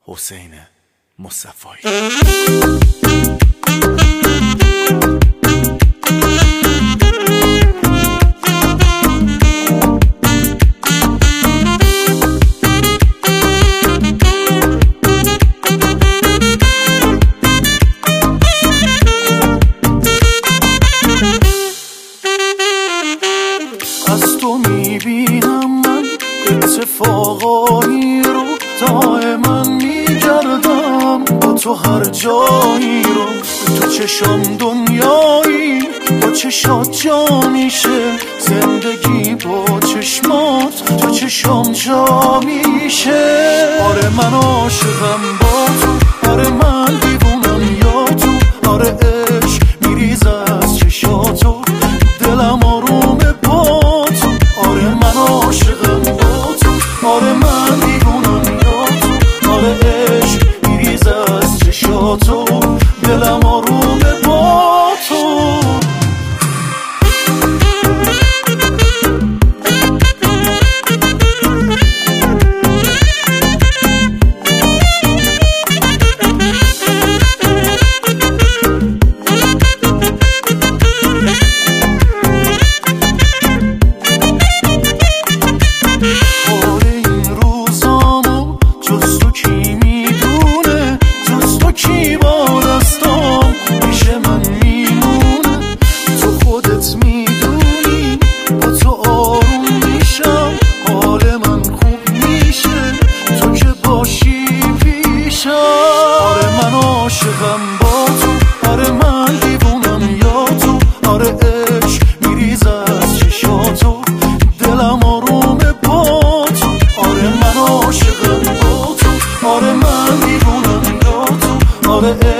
حسین مصطفایی. از تو میبینم من اتفاقایی رو دائما میگردم، با تو هر جایی رو تو چشام دنیایی، با چشات جا میشه زندگی، با چشمات تو چشام جا میشه. آره من عاشقم با تو، آره من دیوونم یا تو، آره عشق میریز از چشاتو، دلم آرومه با تو. آره من عاشقم با تو، آره من دیوونم یا تو، آره عشق میریز از چشاتو، دلم آرومه با تو. آره من عاشقم با تو، آره من دیوونم یا تو، آره عشق میریز از چشاتو، دلم آرومه با تو. آره من عاشقم با تو، آره من دیوونم یا تو، آره